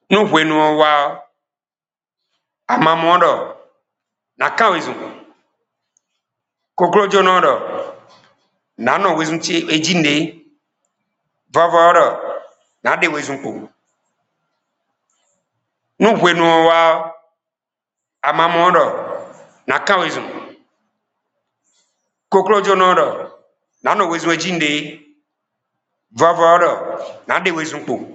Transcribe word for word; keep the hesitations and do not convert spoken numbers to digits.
nu hwenu wa amamodo na ka wezu kokrojo nodo na no wezu ti ejinde vavodo na de wezu mpo nu hwenu wa amamodo na ka wezu kokrojo nodo na no wezu ejinde vavodo na de wezu mpo